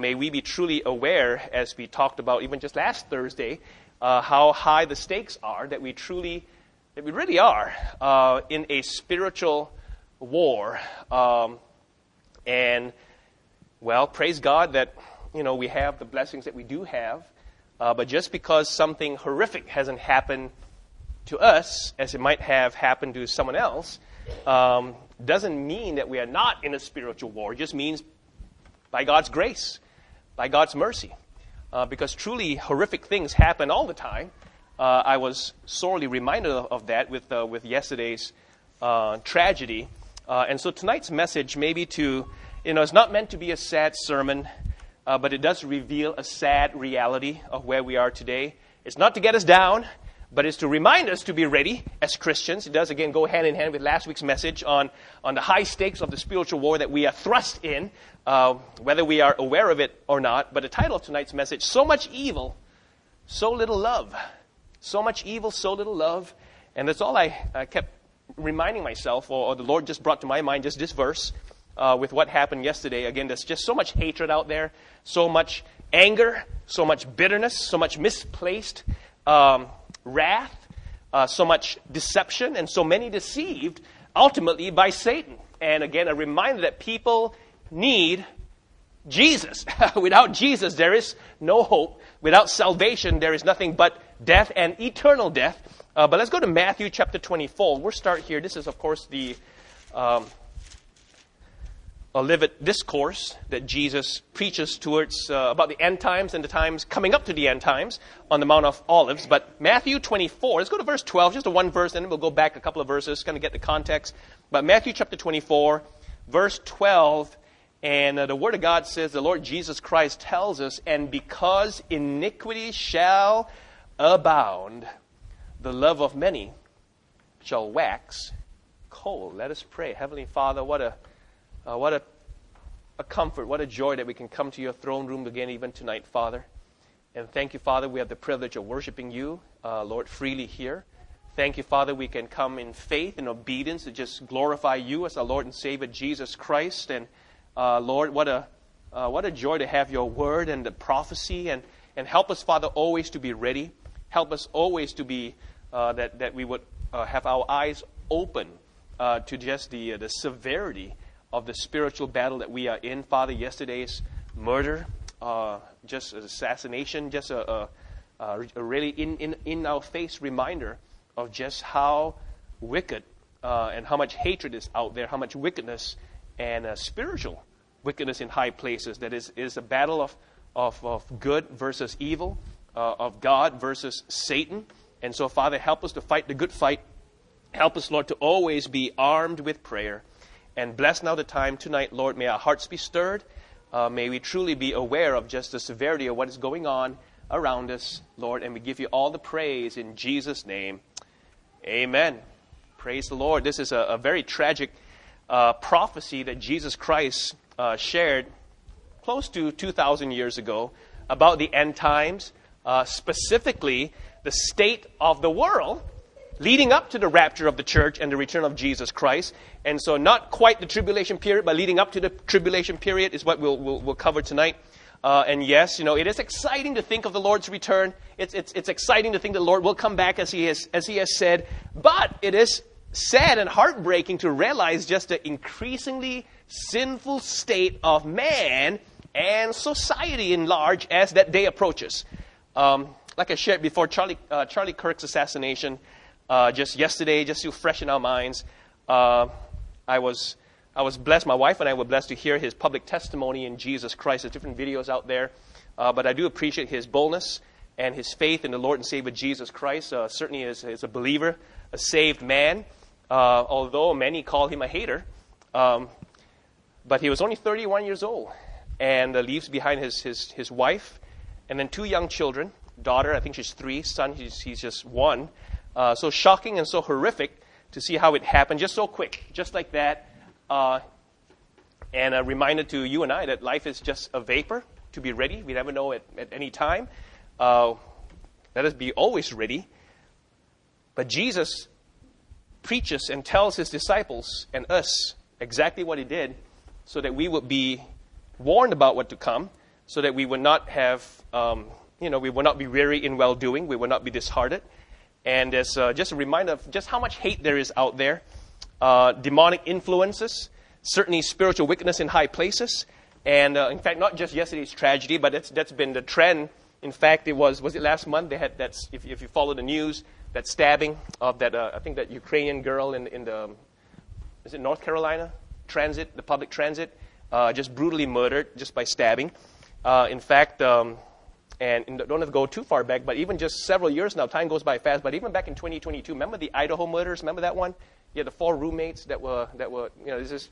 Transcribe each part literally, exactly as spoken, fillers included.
may we be truly aware, as we talked about even just last Thursday, uh, how high the stakes are, that we truly, that we really are uh, in a spiritual war. Um, and, well, praise God that, you know, we have the blessings that we do have. Uh, but just because something horrific hasn't happened to us, as it might have happened to someone else, um, doesn't mean that we are not in a spiritual war. It just means by God's grace, by God's mercy. Uh, because truly horrific things happen all the time. Uh, I was sorely reminded of, of that with uh, with yesterday's uh, tragedy. Uh, and so tonight's message maybe to, you know, it's not meant to be a sad sermon, uh, but it does reveal a sad reality of where we are today. It's not to get us down, but it's to remind us to be ready as Christians. It does, again, go hand in hand with last week's message on, on the high stakes of the spiritual war that we are thrust in, uh, whether we are aware of it or not. But the title of tonight's message, So Much Evil, So Little Love. So much evil, so little love. And that's all I, I kept reminding myself, or, or the Lord just brought to my mind just this verse uh, with what happened yesterday. Again, there's just so much hatred out there, so much anger, so much bitterness, so much misplaced um wrath, uh, so much deception, and so many deceived, ultimately by Satan. And again, a reminder that people need Jesus. Without Jesus, there is no hope. Without salvation, there is nothing but death and eternal death. Uh, but let's go to Matthew chapter twenty-four. We'll start here. This is, of course, the um, Olivet Discourse that Jesus preaches towards uh, about the end times and the times coming up to the end times on the Mount of Olives. But Matthew twenty-four, let's go to verse twelve, just a one verse, and then we'll go back a couple of verses, kind of get the context. But Matthew chapter twenty-four, verse twelve, and uh, the Word of God says, the Lord Jesus Christ tells us, and because iniquity shall abound, the love of many shall wax cold. Let us pray. Heavenly Father, what a Uh, what a, a comfort, what a joy that we can come to your throne room again even tonight, Father. And thank you, Father, we have the privilege of worshiping you, uh, Lord, freely here. Thank you, Father, we can come in faith and obedience to just glorify you as our Lord and Savior, Jesus Christ. And uh, Lord, what a uh, what a joy to have your word and the prophecy. And, and help us, Father, always to be ready. Help us always to be, uh, that, that we would uh, have our eyes open uh, to just the, uh, the severity of the spiritual battle that we are in, Father. Yesterday's murder, uh, just assassination, just a, a, a really in, in, in our face reminder of just how wicked uh, and how much hatred is out there, how much wickedness and uh, spiritual wickedness in high places. That is, is a battle of, of, of good versus evil, uh, of God versus Satan. And so, Father, help us to fight the good fight. Help us, Lord, to always be armed with prayer. And bless now the time tonight, Lord. May our hearts be stirred. Uh, may we truly be aware of just the severity of what is going on around us, Lord. And we give you all the praise in Jesus' name. Amen. Praise the Lord. This is a, a very tragic uh, prophecy that Jesus Christ uh, shared close to two thousand years ago about the end times, uh, specifically the state of the world leading up to the rapture of the church and the return of Jesus Christ. And so not quite the tribulation period, but leading up to the tribulation period is what we'll, we'll, we'll cover tonight. Uh, and yes, you know, it is exciting to think of the Lord's return. It's, it's, it's exciting to think the Lord will come back as he, has, as he has said. But it is sad and heartbreaking to realize just the increasingly sinful state of man and society in large as that day approaches. Um, like I shared before, Charlie, uh, Charlie Kirk's assassination, Uh, just yesterday, just to freshen our minds, uh, I was I was blessed. My wife and I were blessed to hear his public testimony in Jesus Christ. There's different videos out there, uh, but I do appreciate his boldness and his faith in the Lord and Savior Jesus Christ. Uh, certainly, as, as a believer, a saved man. Uh, although many call him a hater, um, but he was only thirty-one years old, and uh, leaves behind his his his wife, and then two young children. Daughter, I think she's three. Son, he's he's just one. Uh, so shocking and so horrific to see how it happened, just so quick, just like that. Uh, and a reminder to you and I that life is just a vapor, to be ready. We never know at, at any time. Uh, let us be always ready. But Jesus preaches and tells his disciples and us exactly what he did so that we would be warned about what to come, so that we would not have, um, you know, we would not be weary in well-doing, we would not be disheartened. And as uh, just a reminder of just how much hate there is out there, uh, demonic influences, certainly spiritual wickedness in high places, and uh, in fact, not just yesterday's tragedy, but that's that's been the trend. In fact, it was was it last month they had that, if if you follow the news, that stabbing of that uh, I think that Ukrainian girl in in the is it North Carolina transit, the public transit, uh, just brutally murdered just by stabbing. Uh, in fact, um, and, and don't have to go too far back, but even just several years now, time goes by fast. But even back in twenty twenty-two, remember the Idaho murders? Remember that one? Yeah, the four roommates that were that were you know this is.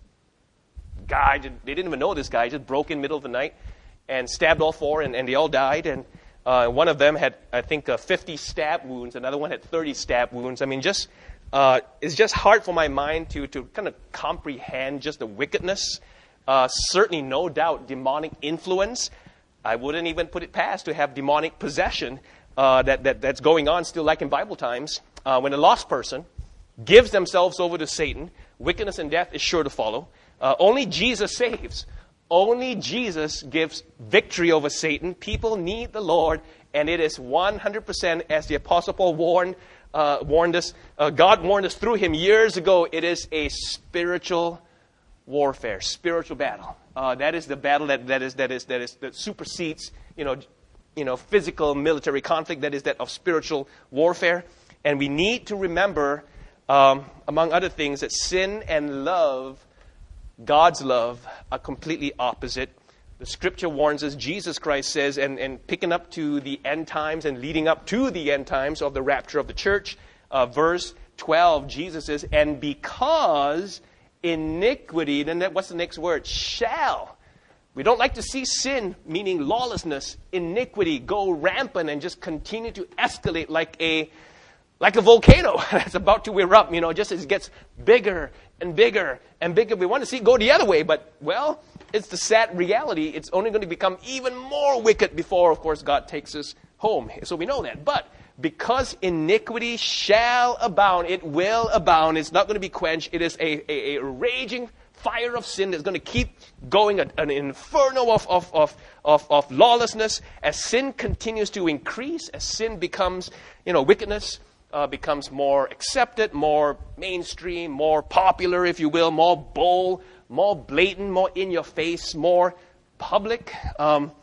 Guy, they didn't even know this guy, just broke in the middle of the night and stabbed all four, and, and they all died. And uh, one of them had, I think, uh, fifty stab wounds. Another one had thirty stab wounds. I mean, just uh, it's just hard for my mind to, to kind of comprehend just the wickedness. Uh, certainly, no doubt, demonic influence. I wouldn't even put it past to have demonic possession uh, that, that that's going on still like in Bible times. Uh, when a lost person gives themselves over to Satan, wickedness and death is sure to follow. Uh, only Jesus saves. Only Jesus gives victory over Satan. People need the Lord, and it is one hundred percent, as the Apostle Paul warned, uh, warned us. Uh, God warned us through him years ago. It is a spiritual warfare, spiritual battle. Uh, that is the battle that that is that is that is that supersedes, you know, you know, physical military conflict. That is that of spiritual warfare, and we need to remember, um, among other things, that sin and love. God's love are completely opposite. The scripture warns us, Jesus Christ says, and, and picking up to the end times and leading up to the end times of the rapture of the church, uh, verse twelve, Jesus says, and because iniquity, then that, what's the next word? Shall. We don't like to see sin, meaning lawlessness, iniquity, go rampant and just continue to escalate like a Like a volcano that's about to erupt, you know, just as it gets bigger and bigger and bigger. We want to see it go the other way, but, well, it's the sad reality. It's only going to become even more wicked before, of course, God takes us home. So we know that. But because iniquity shall abound, it will abound. It's not going to be quenched. It is a, a, a raging fire of sin that's going to keep going, an inferno of, of, of, of, of lawlessness. As sin continues to increase, as sin becomes, you know, wickedness, Uh, becomes more accepted, more mainstream, more popular, if you will, more bold, more blatant, more in your face, more public. Um,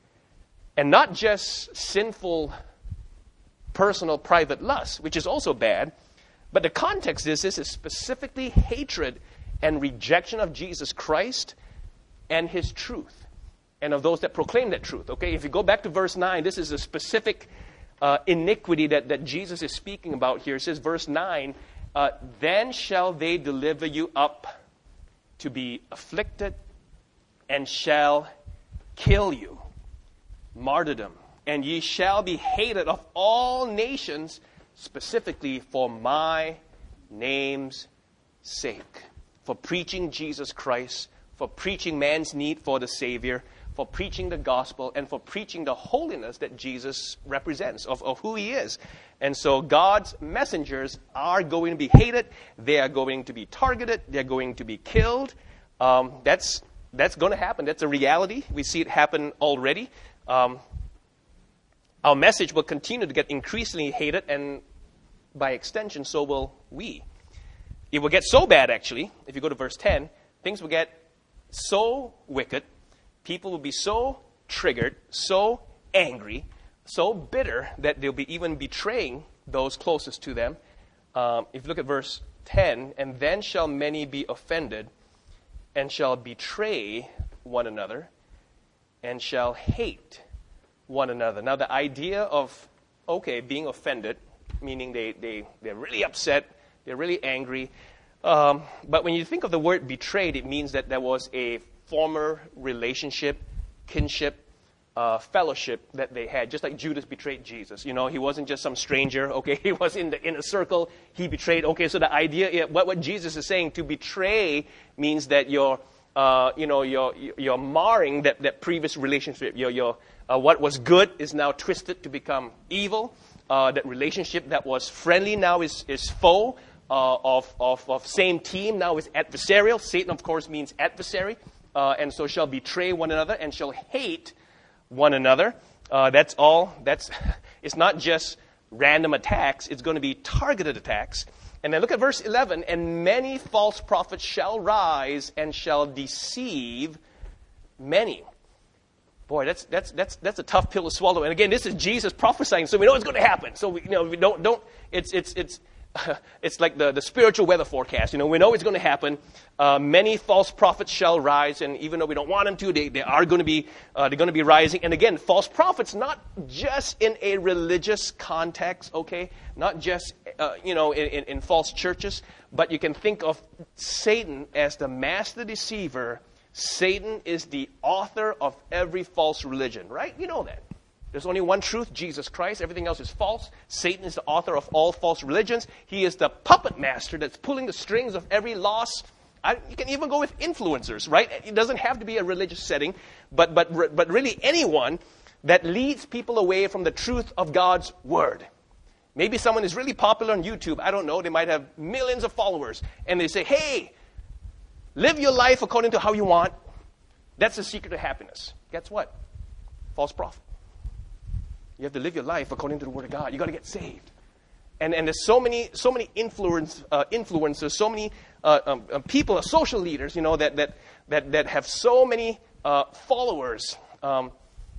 and not just sinful, personal, private lust, which is also bad. But the context is this is specifically hatred and rejection of Jesus Christ and his truth, and of those that proclaim that truth. Okay, if you go back to verse nine, this is a specific Uh, iniquity that, that Jesus is speaking about here. It says, verse nine, uh, then shall they deliver you up to be afflicted and shall kill you. Martyrdom. And ye shall be hated of all nations, specifically for my name's sake. For preaching Jesus Christ, for preaching man's need for the Savior, for preaching the gospel, and for preaching the holiness that Jesus represents, of, of who he is. And so God's messengers are going to be hated. They are going to be targeted. They're going to be killed. Um, that's that's going to happen. That's a reality. We see it happen already. Um, our message will continue to get increasingly hated, and by extension, so will we. It will get so bad, actually, if you go to verse ten, things will get so wicked. People will be so triggered, so angry, so bitter that they'll be even betraying those closest to them. Um, if you look at verse ten, and then shall many be offended, and shall betray one another, and shall hate one another. Now, the idea of, okay, being offended, meaning they, they, they're really upset, they're really angry. Um, but when you think of the word betrayed, it means that there was a former relationship, kinship, uh, fellowship that they had, just like Judas betrayed Jesus. You know, he wasn't just some stranger, okay? He was in the inner circle. He betrayed, okay? So the idea, what, what Jesus is saying, to betray means that you're, uh, you know, you're, you're marring that, that previous relationship. You're, you're, uh, what was good is now twisted to become evil. Uh, that relationship that was friendly now is, is foe. Uh, of, of, of same team now is adversarial. Satan, of course, means adversary. Uh, and so shall betray one another and shall hate one another. Uh, that's all. That's it's not just random attacks. It's going to be targeted attacks. And then look at verse eleven. And many false prophets shall rise and shall deceive many. Boy, that's that's that's that's a tough pill to swallow. And again, this is Jesus prophesying, so we know it's going to happen. So we, you know, we don't don't. It's it's it's. It's like the, the spiritual weather forecast. You know, we know it's going to happen. Uh, many false prophets shall rise, and even though we don't want them to, they, they are going to be uh, they're going to be rising. And again, false prophets not just in a religious context, okay, not just uh, you know in, in, in false churches, but you can think of Satan as the master deceiver. Satan is the author of every false religion, right? You know that. There's only one truth, Jesus Christ. Everything else is false. Satan is the author of all false religions. He is the puppet master that's pulling the strings of every lost. I, you can even go with influencers, right? It doesn't have to be a religious setting, but, but, but really anyone that leads people away from the truth of God's word. Maybe someone is really popular on YouTube. I don't know. They might have millions of followers. And they say, hey, live your life according to how you want. That's the secret to happiness. Guess what? False prophet. You have to live your life according to the Word of God. You got to get saved, and and there's so many so many influence uh, influencers, so many uh, um, uh, people, uh, social leaders, you know, that that that that have so many uh, followers. Um,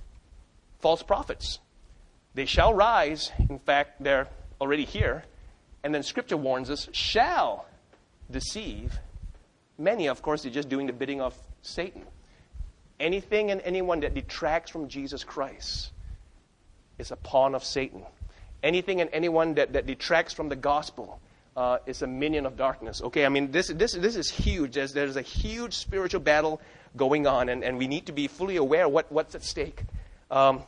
false prophets, they shall rise. In fact, they're already here, and then Scripture warns us, shall deceive many. Of course, they're just doing the bidding of Satan. Anything and anyone that detracts from Jesus Christ is a pawn of Satan. Anything and anyone that, that detracts from the gospel uh, is a minion of darkness. Okay, I mean, this this this is huge. There's, there's a huge spiritual battle going on, and, and we need to be fully aware what, what's at stake. Um,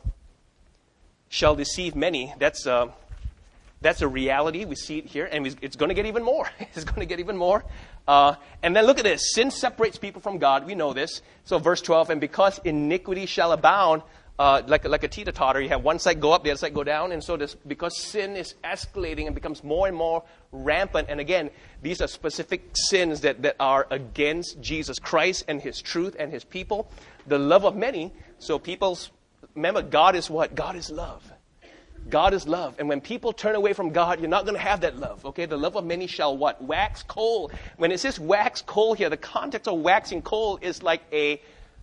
shall deceive many. That's uh, that's a reality. We see it here, and it's going to get even more. It's going to get even more. Uh, and then look at this. Sin separates people from God. We know this. So verse twelve, and because iniquity shall abound, Uh, like, like a teeter-totter, you have one side go up, the other side go down. And so this, because sin is escalating and becomes more and more rampant, and again, these are specific sins that, that are against Jesus Christ and His truth and His people. The love of many, so people's, remember, God is what? God is love. God is love. And when people turn away from God, you're not going to have that love, okay? The love of many shall what? Wax cold. When it says wax cold here, the context of waxing cold is like a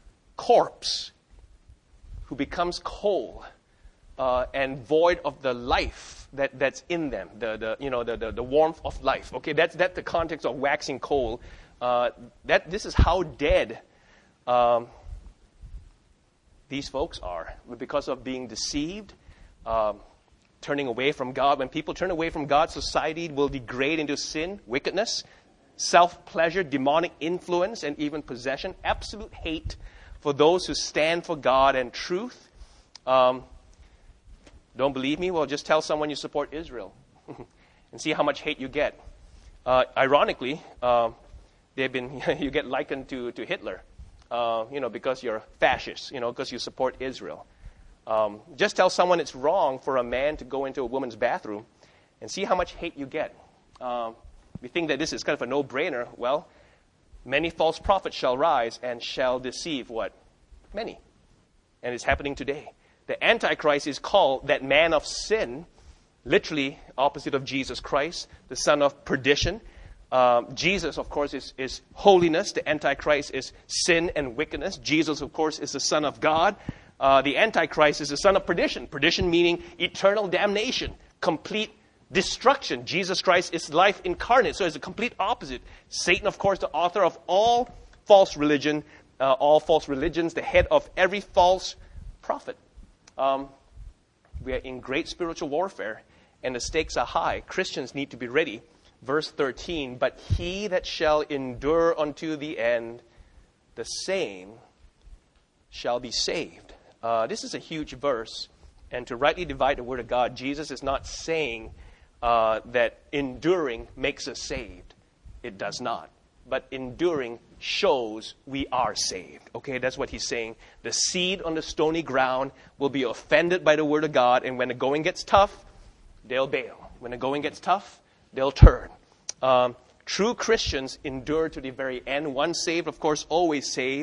corpse who becomes cold uh, and void of the life that, that's in them, the, the you know the, the, the warmth of life. Okay, that's that's the context of waxing cold. Uh, that this is how dead um, these folks are because of being deceived, um, turning away from God. When people turn away from God, society will degrade into sin, wickedness, self-pleasure, demonic influence, and even possession. Absolute hate for those who stand for God and truth. Um, don't believe me? Well, just tell someone you support Israel and see how much hate you get. Uh, ironically, uh, they've been you get likened to, to Hitler, uh, you know, because you're fascist, you know, because you support Israel. Um, just tell someone it's wrong for a man to go into a woman's bathroom and see how much hate you get. Um, we think that this is kind of a no-brainer. Well, many false prophets shall rise and shall deceive what? Many. And it's happening today. The Antichrist is called that man of sin, literally opposite of Jesus Christ, the son of perdition. Um, Jesus, of course, is, is holiness. The Antichrist is sin and wickedness. Jesus, of course, is the Son of God. Uh, the Antichrist is the son of perdition. Perdition meaning eternal damnation, complete destruction. Jesus Christ is life incarnate, so it's a complete opposite. Satan, of course, the author of all false religion, uh, all false religions, the head of every false prophet. Um, we are in great spiritual warfare, and the stakes are high. Christians need to be ready. Verse thirteen, but he that shall endure unto the end, the same shall be saved. Uh, this is a huge verse, and to rightly divide the word of God, Jesus is not saying Uh, that enduring makes us saved. It does not. But enduring shows we are saved. Okay, that's what he's saying. The seed on the stony ground will be offended by the word of God, and when the going gets tough, they'll bail. When the going gets tough, they'll turn. Um, true Christians endure to the very end. Once saved, of course, always saved.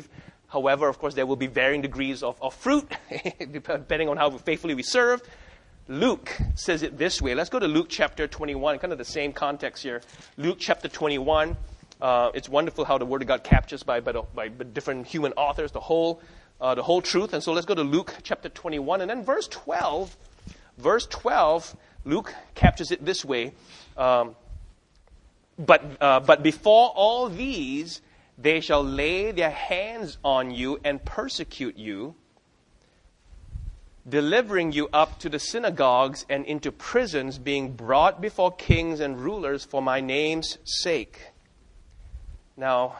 However, of course, there will be varying degrees of, of fruit, depending on how faithfully we serve. Luke says it this way. Let's go to Luke chapter twenty-one, kind of the same context here. Luke chapter twenty-one. Uh, it's wonderful how the Word of God captures by, by, by different human authors the whole, uh, the whole truth. And so let's go to Luke chapter twenty-one. And then verse twelve. Verse twelve, Luke captures it this way. Um, but, uh, but before all these, they shall lay their hands on you and persecute you, delivering you up to the synagogues and into prisons, being brought before kings and rulers for my name's sake. Now,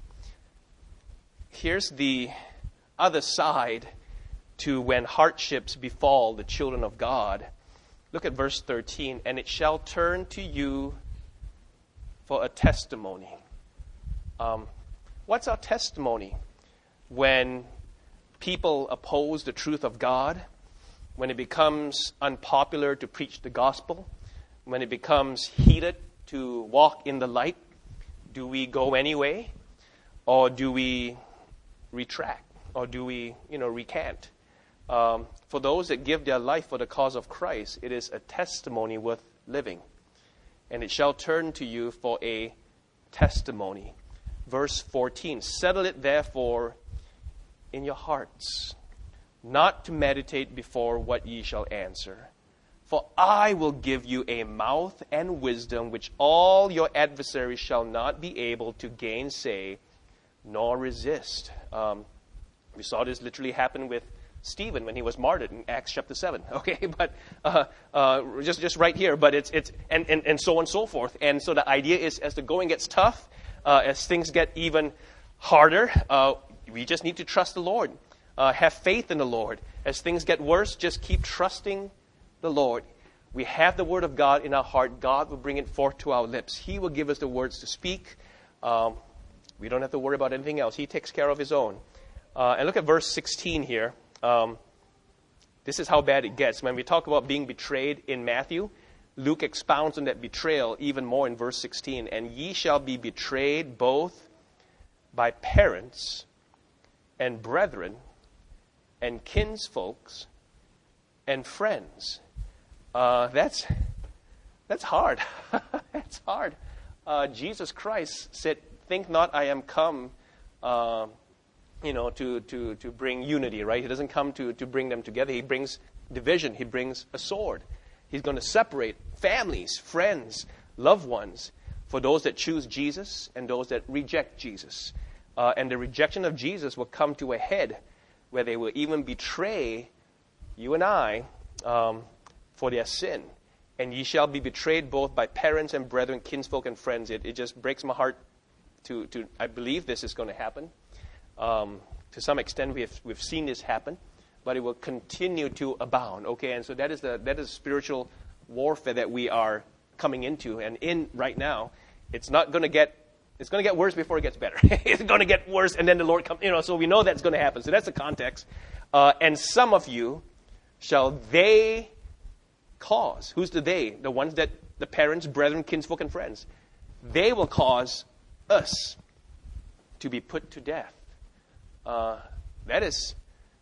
here's the other side to when hardships befall the children of God. Look at verse thirteen. And it shall turn to you for a testimony. Um, what's our testimony? When people oppose the truth of God, when it becomes unpopular to preach the gospel, when it becomes heated to walk in the light, do we go anyway, or do we retract, or do we, you know, recant? Um, for those that give their life for the cause of Christ, it is a testimony worth living. And it shall turn to you for a testimony. Verse fourteen, settle it therefore in your hearts, not to meditate before what ye shall answer. For I will give you a mouth and wisdom which all your adversaries shall not be able to gainsay nor resist. Um, we saw this literally happen with Stephen when he was martyred in Acts chapter seven. Okay, but uh, uh, just just right here. But it's it's and, and and so on and so forth. And so the idea is, as the going gets tough, uh, as things get even harder, uh, we just need to trust the Lord, uh, have faith in the Lord. As things get worse, just keep trusting the Lord. We have the word of God in our heart. God will bring it forth to our lips. He will give us the words to speak. Um, we don't have to worry about anything else. He takes care of his own. Uh, and look at verse sixteen here. Um, this is how bad it gets. When we talk about being betrayed in Matthew, Luke expounds on that betrayal even more in verse sixteen. And ye shall be betrayed both by parents and brethren and kinsfolks and friends. Uh, that's that's hard. That's hard. Uh, Jesus Christ said, think not I am come uh, you know, to, to, to bring unity, right? He doesn't come to, to bring them together. He brings division. He brings a sword. He's going to separate families, friends, loved ones, for those that choose Jesus and those that reject Jesus. Uh, and the rejection of Jesus will come to a head where they will even betray you and I um, for their sin. And ye shall be betrayed both by parents and brethren, kinsfolk and friends. It, it just breaks my heart to, to, I believe this is going to happen. Um, to some extent, we have, we've seen this happen, but it will continue to abound. Okay, and so that is the that is spiritual warfare that we are coming into, and in right now, it's not going to get it's going to get worse before it gets better. It's going to get worse, and then the Lord comes. You know, so we know that's going to happen. So that's the context. Uh, and some of you shall they cause. Who's the they? The ones that the parents, brethren, kinsfolk, and friends. They will cause us to be put to death. Uh, that is,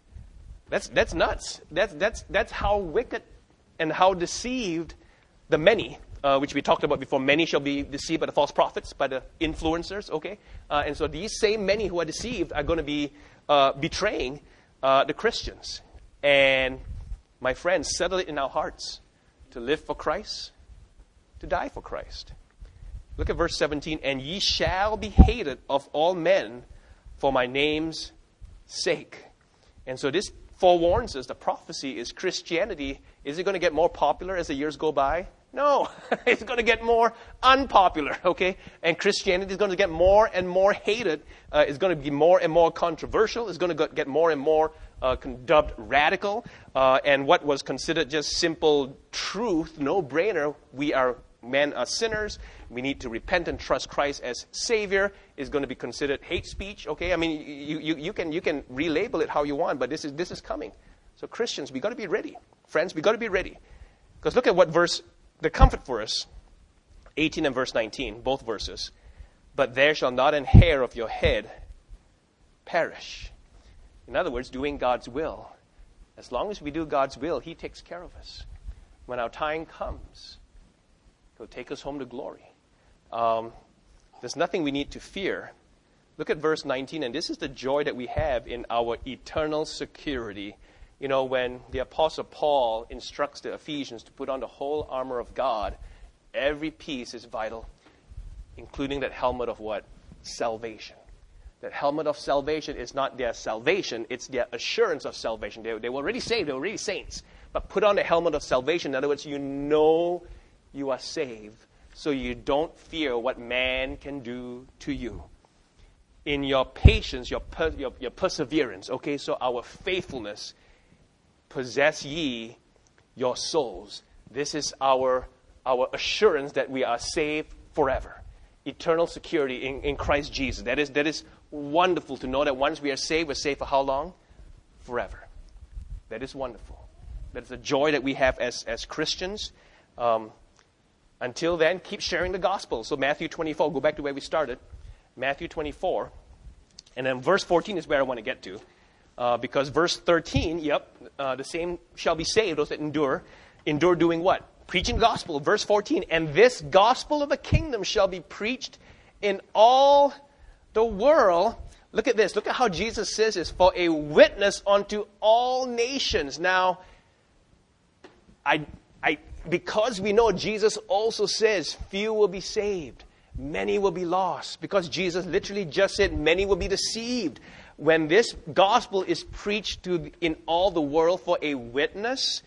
that's that's nuts. That's that's that's how wicked and how deceived the many, uh, which we talked about before. Many shall be deceived by the false prophets, by the influencers. Okay, uh, and so these same many who are deceived are going to be uh, betraying uh, the Christians. And my friends, settle it in our hearts to live for Christ, to die for Christ. Look at verse seventeen. And ye shall be hated of all men for my name's sake. And so this forewarns us, the prophecy is Christianity. Is it going to get more popular as the years go by? No. It's going to get more unpopular, okay? And Christianity is going to get more and more hated. Uh, it's going to be more and more controversial. It's going to get more and more uh, dubbed radical. Uh, and what was considered just simple truth, no-brainer, we are men are sinners, we need to repent and trust Christ as Savior, is going to be considered hate speech. Okay, I mean, you, you, you can you can relabel it how you want, but this is this is coming. So Christians, we got to be ready. Friends, we got to be ready. Because look at what verse, the comfort for us, eighteen and verse nineteen, both verses. But there shall not an hair of your head perish. In other words, doing God's will. As long as we do God's will, He takes care of us. When our time comes, He'll take us home to glory. Um, there's nothing we need to fear. Look at verse nineteen, and this is the joy that we have in our eternal security. You know, when the Apostle Paul instructs the Ephesians to put on the whole armor of God, every piece is vital, including that helmet of what? Salvation. That helmet of salvation is not their salvation, it's their assurance of salvation. They, they were already saved, they were already saints. But put on the helmet of salvation. In other words, you know you are saved, so you don't fear what man can do to you. In your patience, your, per, your, your perseverance, okay, so our faithfulness, possess ye your souls. This is our, our assurance that we are saved forever. Eternal security in, in Christ Jesus. That is, that is wonderful to know that once we are saved, we're saved for how long? Forever. That is wonderful. That is the joy that we have as, as Christians. Um, until then, keep sharing the gospel. So Matthew twenty-four, go back to where we started. Matthew twenty-four. And then verse fourteen is where I want to get to. Uh, because verse thirteen, yep, uh, the same shall be saved, those that endure. Endure doing what? Preaching the gospel. Verse fourteen, and this gospel of the kingdom shall be preached in all the world. Look at this. Look at how Jesus says this. For a witness unto all nations. Now, I, I, because we know Jesus also says few will be saved. Many will be lost. Because Jesus literally just said many will be deceived. When this gospel is preached to in all the world for a witness,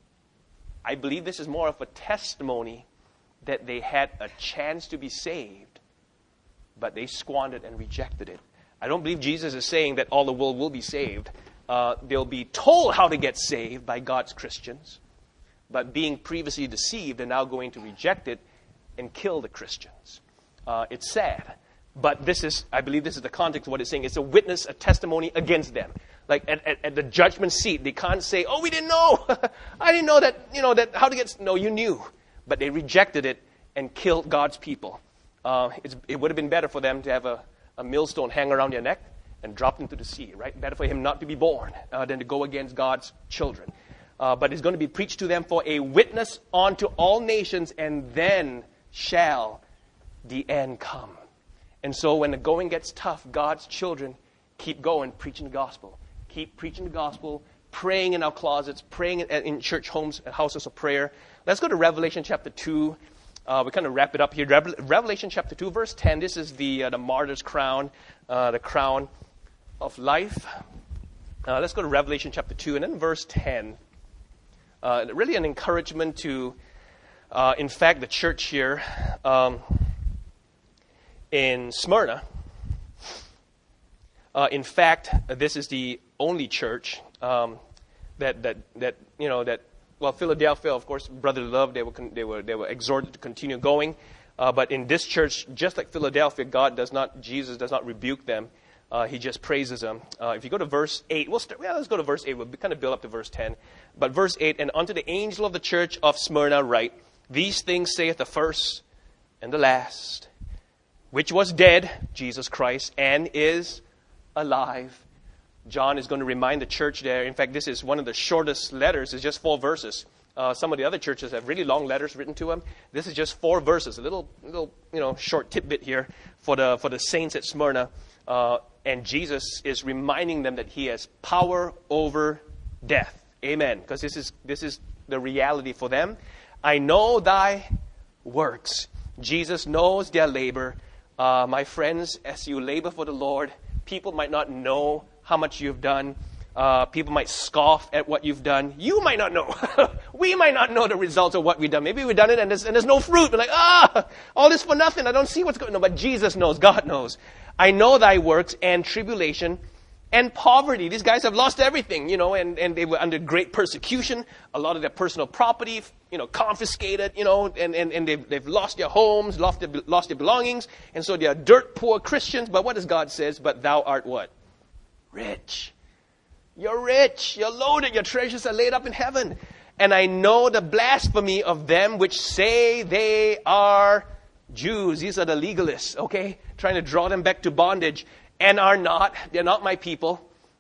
I believe this is more of a testimony that they had a chance to be saved, but they squandered and rejected it. I don't believe Jesus is saying that all the world will be saved. Uh, they'll be told how to get saved by God's Christians, but being previously deceived and now going to reject it and kill the Christians. Uh, it's sad. But this is, I believe this is the context of what it's saying. It's a witness, a testimony against them. Like at, at, at the judgment seat, they can't say, oh, we didn't know. I didn't know that, you know, that how to get, no, you knew. But they rejected it and killed God's people. Uh, it's, it would have been better for them to have a, a millstone hang around their neck and drop into the sea, right? Better for him not to be born uh, than to go against God's children. Uh, but it's going to be preached to them for a witness unto all nations, and then shall the end come. And so when the going gets tough, God's children keep going, preaching the gospel. Keep preaching the gospel, praying in our closets, praying in, in church homes and houses of prayer. Let's go to Revelation chapter two. Uh, we kind of wrap it up here. Re- Revelation chapter two, verse ten. This is the uh, the martyr's crown, uh, the crown of life. Uh, let's go to Revelation chapter two, and then verse ten. Uh, really an encouragement to, uh, in fact, the church here. Um, In Smyrna, uh, in fact, this is the only church um, that that that you know that well, Philadelphia, of course, brotherly love. They were con- they were they were exhorted to continue going, uh, but in this church, just like Philadelphia, God does not, Jesus does not rebuke them. Uh, he just praises them. Uh, if you go to verse eight, we'll start. Well, let's go to verse eight. We'll kind of build up to verse ten. But verse eight, and unto the angel of the church of Smyrna write, these things saith the first and the last, which was dead, Jesus Christ, and is alive. John is going to remind the church there. In fact, this is one of the shortest letters. It's just four verses. Uh, some of the other churches have really long letters written to them. This is just four verses. A little, little, you know, short tidbit here for the for the saints at Smyrna. Uh, and Jesus is reminding them that He has power over death. Amen. Because this is this is the reality for them. I know thy works. Jesus knows their labor. Uh, my friends, as you labor for the Lord, people might not know how much you've done. Uh, people might scoff at what you've done. You might not know. We might not know the results of what we've done. Maybe we've done it and there's, and there's no fruit. We're like, ah, all this for nothing. I don't see what's going on. No, but Jesus knows. God knows. I know thy works and tribulation and poverty. These guys have lost everything, you know, and, and they were under great persecution. A lot of their personal property, you know, confiscated, you know, and, and, and they've, they've lost their homes, lost their, lost their belongings. And so they are dirt poor Christians. But what does God says? But thou art what? Rich. You're rich. You're loaded. Your treasures are laid up in heaven. And I know the blasphemy of them which say they are Jews. These are the legalists, okay? Trying to draw them back to bondage. And are not. They're not my people.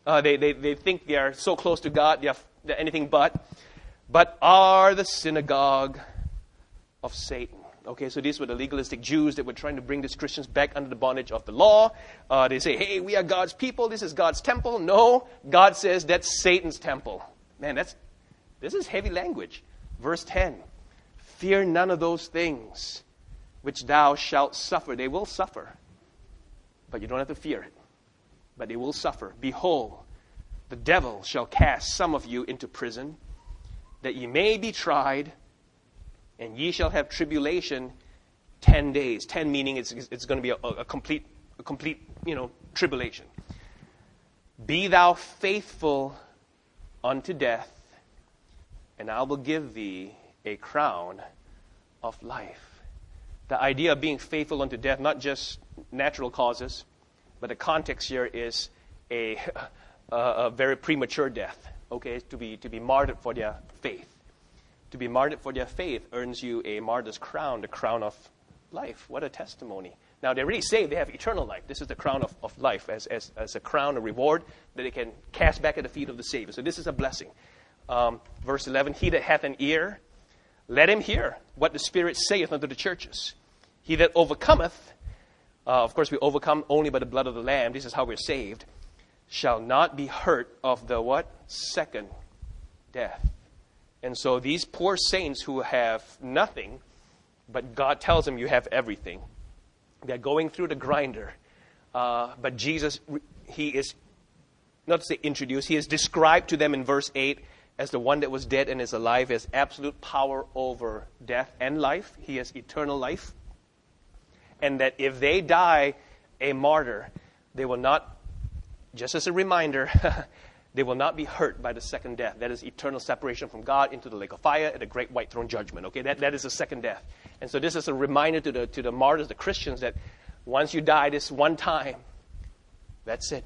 Uh, they, they, they think they are so close to God, they are, they're anything but. But are the synagogue of Satan. Okay, so these were the legalistic Jews that were trying to bring these Christians back under the bondage of the law. Uh, they say, hey, we are God's people. This is God's temple. No, God says that's Satan's temple. Man, that's this is heavy language. Verse ten, fear none of those things which thou shalt suffer. They will suffer, but you don't have to fear it. But they will suffer. Behold, the devil shall cast some of you into prison, that ye may be tried, and ye shall have tribulation ten days. Ten meaning it's, it's going to be a, a complete, a complete, you know, tribulation. Be thou faithful unto death, and I will give thee a crown of life. The idea of being faithful unto death, not just natural causes, but the context here is a, a, a very premature death. Okay, to be to be martyred for their faith. To be martyred for their faith earns you a martyr's crown, the crown of life. What a testimony. Now, they're really saved. They have eternal life. This is the crown of, of life as, as, as a crown, a reward that they can cast back at the feet of the Savior. So this is a blessing. Um, verse eleven, he that hath an ear, let him hear what the Spirit saith unto the churches. He that overcometh, uh, of course we overcome only by the blood of the Lamb. This is how we're saved. Shall not be hurt of the what? Second death. And so these poor saints who have nothing, but God tells them you have everything. They're going through the grinder. Uh, but Jesus, he is, not to say introduced, he is described to them in verse eight as the one that was dead and is alive, has absolute power over death and life. He has eternal life. And that if they die a martyr, they will not, just as a reminder, they will not be hurt by the second death. That is eternal separation from God into the lake of fire at the great white throne judgment. Okay, that, that is the second death. And so this is a reminder to the to the martyrs, the Christians, that once you die this one time, that's it.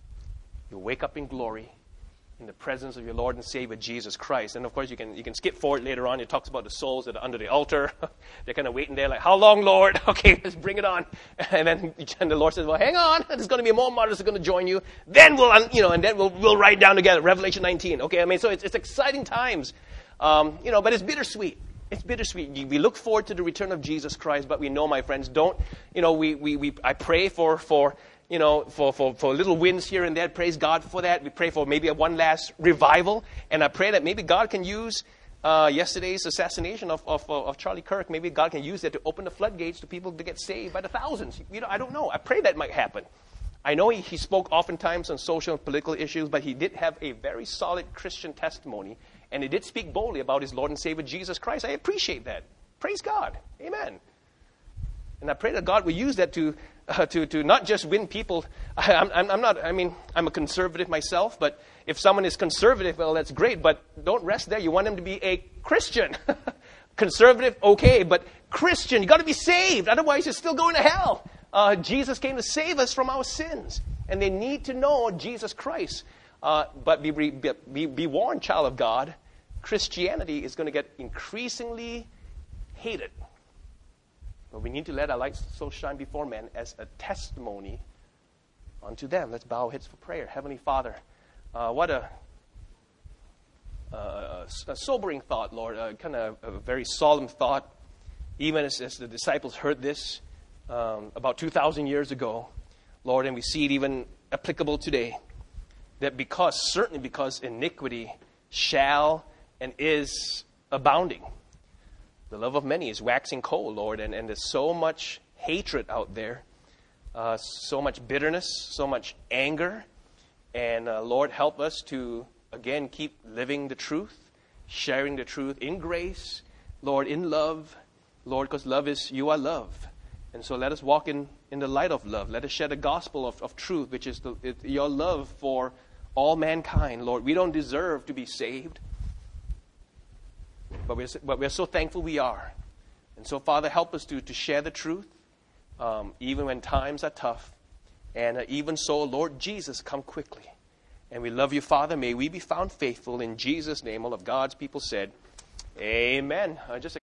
You wake up in glory in the presence of your Lord and Savior Jesus Christ. And of course, you can you can skip forward later on. It talks about the souls that are under the altar. They're kind of waiting there like, how long, Lord? Okay, let's bring it on. And then and the Lord says, well, hang on. There's going to be more martyrs that are going to join you. Then we'll, you know, and then we'll we'll write down together Revelation nineteen. Okay, I mean, so it's it's exciting times, um, you know, but it's bittersweet. It's bittersweet. We look forward to the return of Jesus Christ, but we know, my friends, don't, you know, we we, we I pray for for. You know, for, for, for little wins here and there. Praise God for that. We pray for maybe a one last revival. And I pray that maybe God can use uh, yesterday's assassination of, of, of Charlie Kirk. Maybe God can use that to open the floodgates to people to get saved by the thousands. You know, I don't know. I pray that might happen. I know he, he spoke oftentimes on social and political issues, but he did have a very solid Christian testimony. And he did speak boldly about his Lord and Savior, Jesus Christ. I appreciate that. Praise God. Amen. And I pray that God will use that to uh, to to not just win people. I, I'm, I'm not. I mean, I'm a conservative myself. But if someone is conservative, well, that's great. But don't rest there. You want them to be a Christian. Conservative, okay, but Christian. You got to be saved. Otherwise, you're still going to hell. Uh, Jesus came to save us from our sins, and they need to know Jesus Christ. Uh, but be, be be warned, child of God. Christianity is going to get increasingly hated. But we need to let our light so shine before men as a testimony unto them. Let's bow our heads for prayer. Heavenly Father, uh, what a, uh, a sobering thought, Lord. Uh, kind of a very solemn thought. Even as, as the disciples heard this um, about two thousand years ago, Lord, and we see it even applicable today. That because, certainly because iniquity shall and is abounding. The love of many is waxing cold, Lord, and, and there's so much hatred out there, uh, so much bitterness, so much anger. And, uh, Lord, help us to, again, keep living the truth, sharing the truth in grace, Lord, in love. Lord, because love is, you are love. And so let us walk in, in the light of love. Let us share the gospel of, of truth, which is the, it, your love for all mankind, Lord. We don't deserve to be saved. But we're, but we're so thankful we are. And so, Father, help us to, to share the truth, um, even when times are tough. And uh, even so, Lord Jesus, come quickly. And we love you, Father. May we be found faithful. In Jesus' name, all of God's people said, amen. Uh, just